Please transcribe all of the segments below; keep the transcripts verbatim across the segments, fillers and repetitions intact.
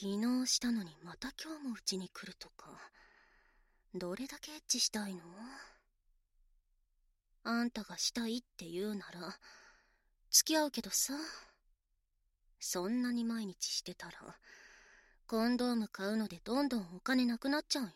昨日したのにまた今日もうちに来るとか。どれだけエッチしたいの？あんたがしたいって言うなら付き合うけどさ。そんなに毎日してたらコンドーム買うのでどんどんお金なくなっちゃうよ。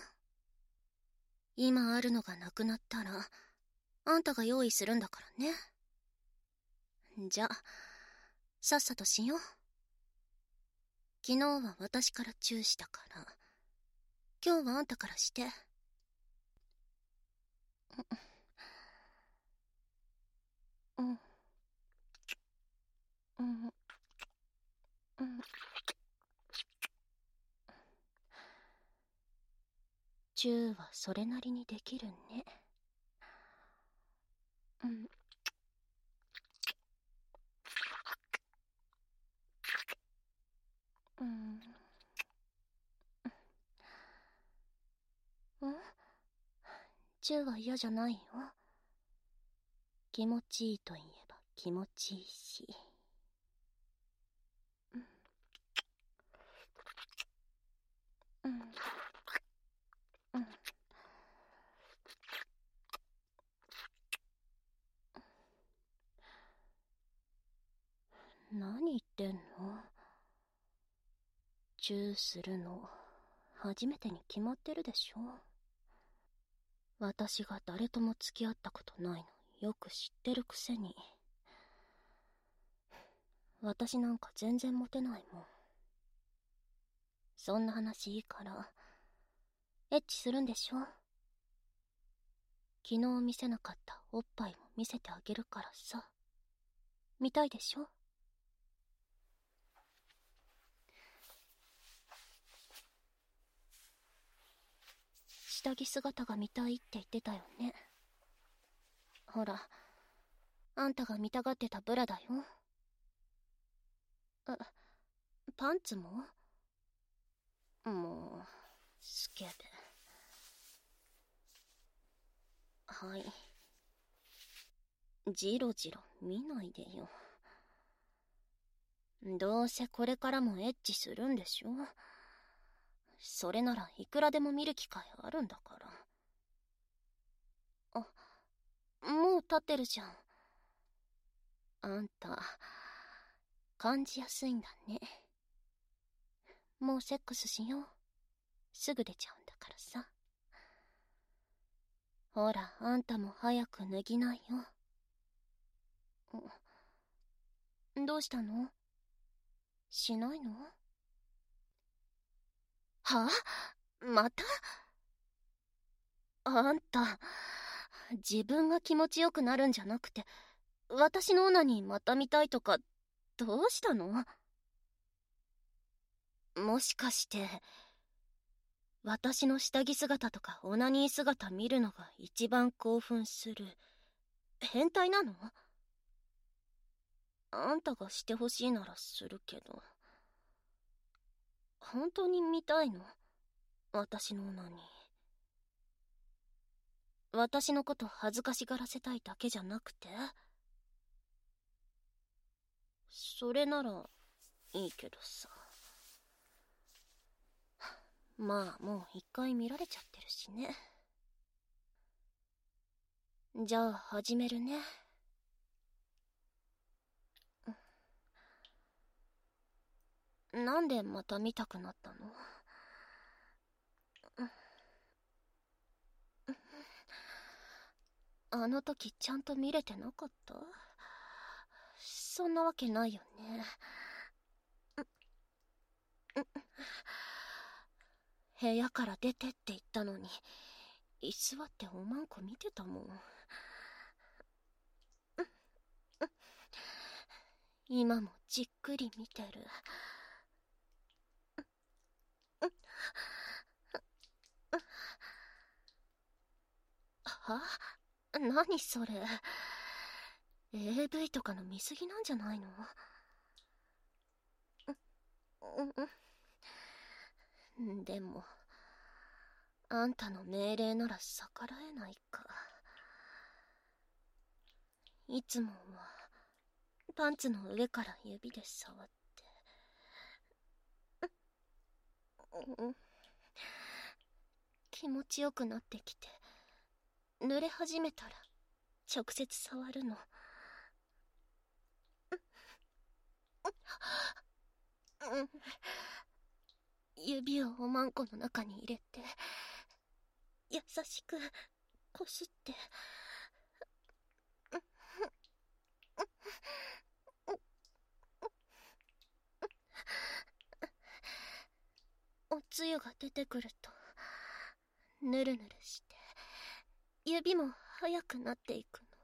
今あるのがなくなったらあんたが用意するんだからね。じゃあさっさとしよう。昨日は私からチューしたから今日はあんたからして。うんうんうんチューはそれなりにできるね。うんうんうん。チューは嫌じゃないよ。気持ちいいと言えば気持ちいいし。うんうんうん何言ってんの？チューするの初めてに決まってるでしょ。私が誰とも付き合ったことないのよく知ってるくせに。私なんか全然モテないもん。そんな話いいからエッチするんでしょ。昨日見せなかったおっぱいも見せてあげるからさ。見たいでしょ。下着姿が見たいって言ってたよね。ほら、あんたが見たがってたブラだよ。え、パンツも？もう、スケベ。はい。ジロジロ見ないでよ。どうせこれからもエッチするんでしょ。それならいくらでも見る機会あるんだから。あ、もう立ってるじゃん。あんた、感じやすいんだね。もうセックスしよう。すぐ出ちゃうんだからさ。ほら、あんたも早く脱ぎないよ。どうしたの？しないの？は？また？あんた、自分が気持ちよくなるんじゃなくて、私のオナニーまた見たいとか、どうしたの？もしかして、私の下着姿とかオナニー姿見るのが一番興奮する、変態なの？あんたがしてほしいならするけど、本当に見たいの？私のオナニー。私のこと恥ずかしがらせたいだけじゃなくて？それならいいけどさ。まあもう一回見られちゃってるしね。じゃあ始めるね。なんでまた見たくなったの？あの時ちゃんと見れてなかった？そんなわけないよね。部屋から出てって言ったのに居座っておまんこ見てたもん。今もじっくり見てる。は？何それ？ エーブイ とかの見過ぎなんじゃないの？でもあんたの命令なら逆らえないか。いつもはパンツの上から指で触って。 うん、気持ちよくなってきて、濡れ始めたら直接触るの。うん、指をおまんこの中に入れて優しくこすって、おつゆが出てくるとぬるぬるして指も速くなっていくの。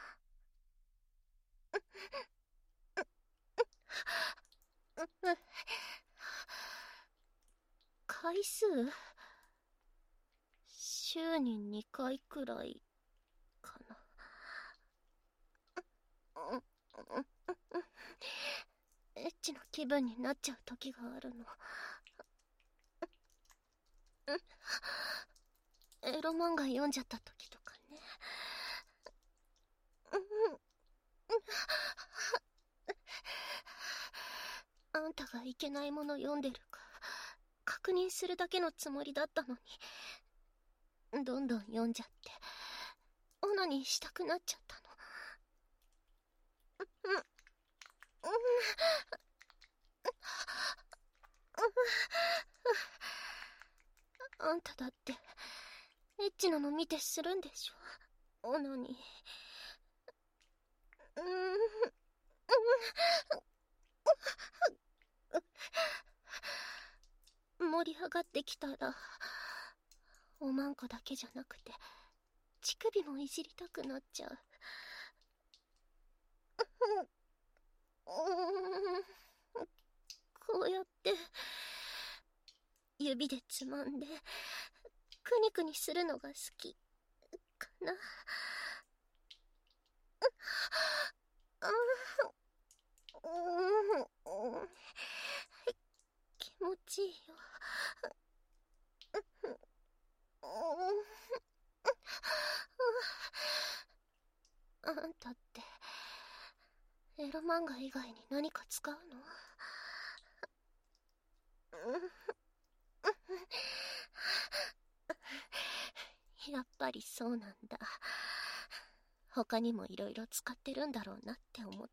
回数週ににかいくらいかな。エッチな気分になっちゃう時があるの。エロ漫画読んじゃった時とかね。あんたがいけないもの読んでるか確認するだけのつもりだったのに、どんどん読んじゃってオナニーしたくなっちゃったの。あんただってエッチなの見てするんでしょ、オナニー。盛り上がってきたらおまんこだけじゃなくて乳首もいじりたくなっちゃう。こうやって指でつまんでくにくにするのが好きかな。気持ちいいよ。あんたってエロ漫画以外に何か使うの？やっぱりそうなんだ。他にもいろいろ使ってるんだろうなって思った。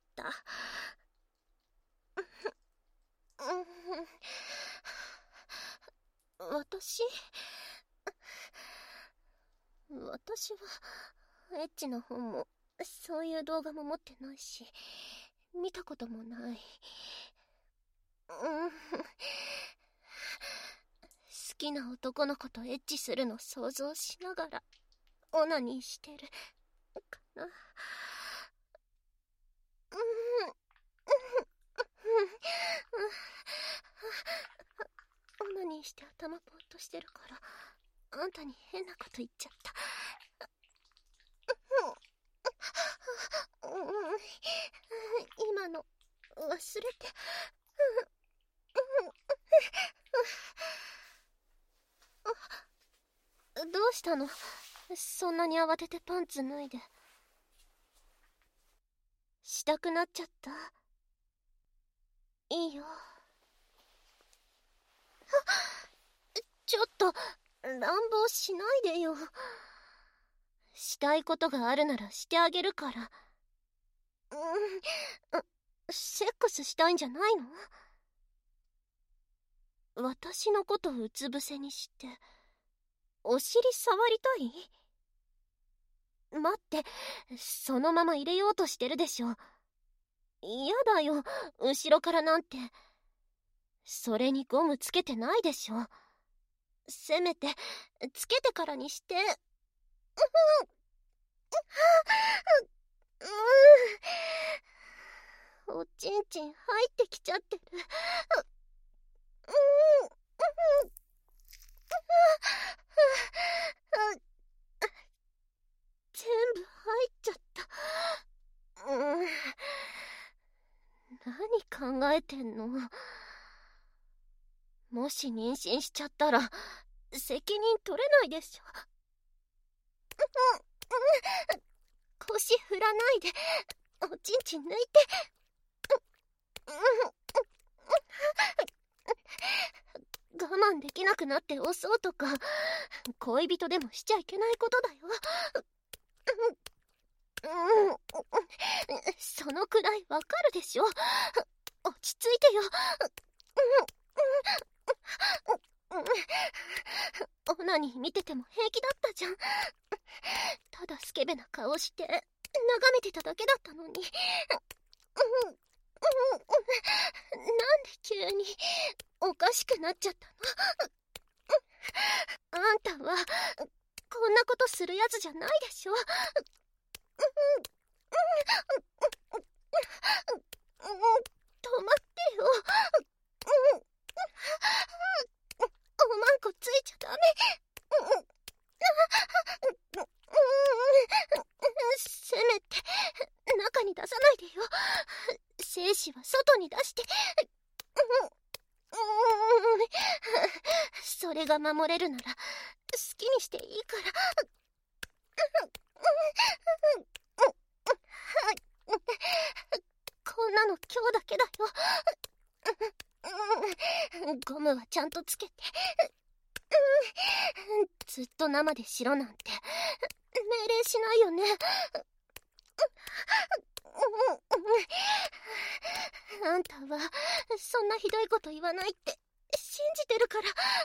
私私はエッチな本もそういう動画も持ってないし見たこともない。好きな男の子とエッチするの想像しながらオナニーしてるかな。オナニーして頭ぼーっとしてるからあんたに変なこと言っちゃった。今の忘れて。どうしたの？そんなに慌ててパンツ脱いで。したくなっちゃった？いいよ。ちょっと乱暴しないでよ。したいことがあるならしてあげるから。うん、セックスしたいんじゃないの？私のことうつ伏せにしてお尻触りたい？待って、そのまま入れようとしてるでしょ。嫌だよ、後ろからなんて。それにゴムつけてないでしょ。せめてつけてからにして。おちんちん入ってきちゃってる。全部入っちゃった。うん、何考えてんの？もし妊娠しちゃったら責任取れないでしょ。腰振らないでおちんちん抜いて。我慢できなくなって押そうとか、恋人でもしちゃいけないことだよ。うん、そのくらいわかるでしょ。落ち着いてよ。オナニー見てても平気だったじゃん。ただスケベな顔して眺めてただけだったのに。なんで急におかしくなっちゃったの？あんたはこんなことするやつじゃないでしょ。止まってよ。おまんこついちゃダメ。せめて中に出さないでよ。精子は外に出して。それが守れるなら好きにしていいから。こんなの今日だけだよ。ゴムはちゃんとつけて。ずっと生でしろなんて命令しないよね。あんたはそんなひどいこと言わないって信じてるから。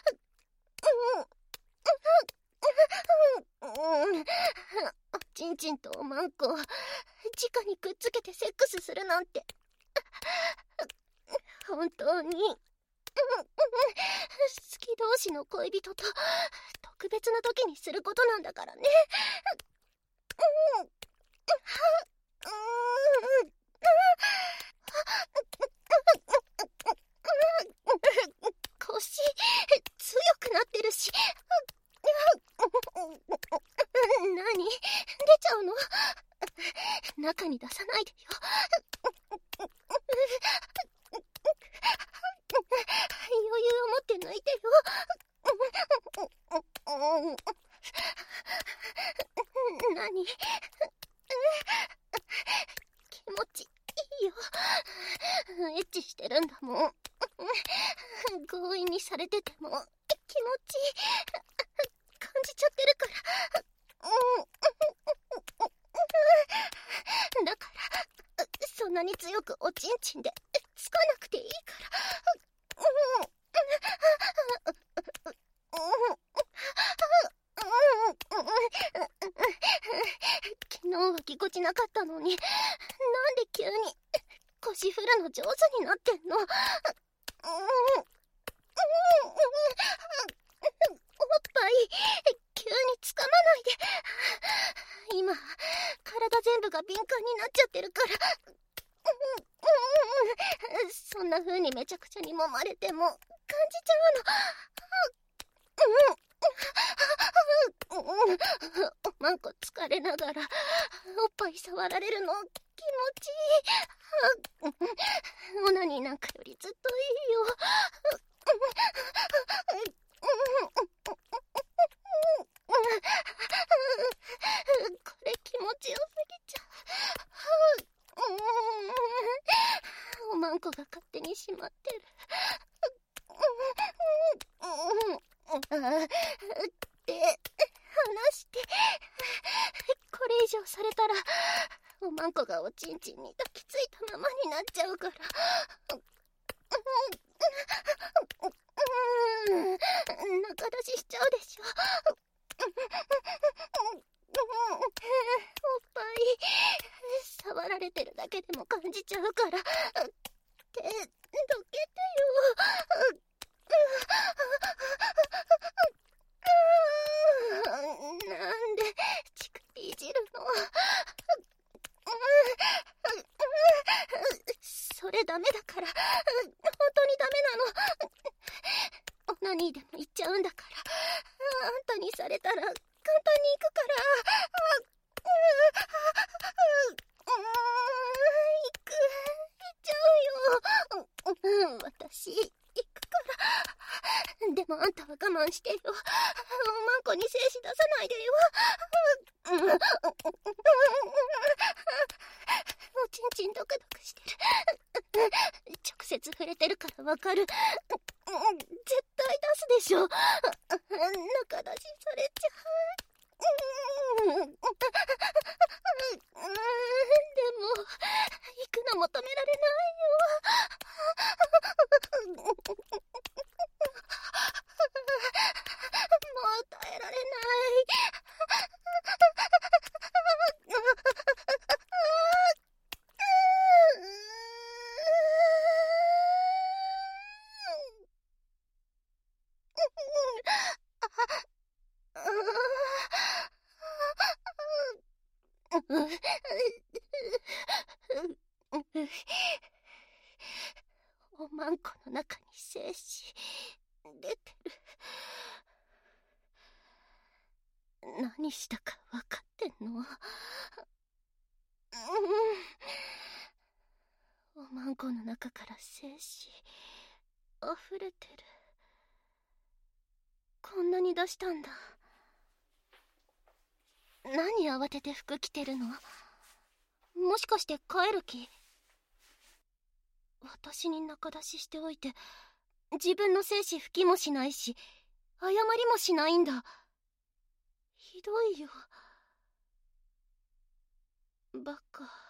おちんちんとおまんこを直にくっつけてセックスするなんて本当に好き同士の恋人と特別な時にすることなんだからね。腰強くなってるし。何？出ちゃうの？中に出さないでよ。余裕を持って抜いてよ。何？気持ちいいよ。エッチしてるんだもん。強引にされてても気持ち感じちゃってるから。だからそんなに強くおちんちんでつかなくていいから。昨日はぎこちなかったのに、なんで急に腰振るの上手になってんの？おっぱい急につかまないで。今体全部が敏感になっちゃってるから。そんな風にめちゃくちゃに揉まれても感じちゃうの。おまんこ疲れながらおっぱい触られるの気持ちいい。オナニーなんかよりずっといいよ。これ気持ちよすぎちゃう。おまんこが勝手にしまってる。って離して。これ以上されたらおまんこがおちんちんに抱きついたままになっちゃうから。中出ししちゃうでしょ。おっぱい触られてるだけでも感じちゃうから。手どけてよ。なんで乳首いじるの？それダメだから。本当にダメなの。オナニーでも言っちゃうんだから。あんたにされたら簡単に行くから。行く。行っちゃうよ。私行くから。でもあんたは我慢してよ。おまんこに精子出さないでよ。おちんちんドクドクしてる。直接触れてるからわかる。絶対い出すでしょ。中出しされちゃう。うん、でも行くのも止められないよ。もう耐えられない。おまんこの中に精子出てる。何したか分かってんの？おまんこの中から精子溢れてる。こんなに出したんだ。何慌てて服着てるの？もしかして帰る気？私に仲出ししておいて自分の精子拭きもしないし謝りもしないんだ。ひどいよ。バカ。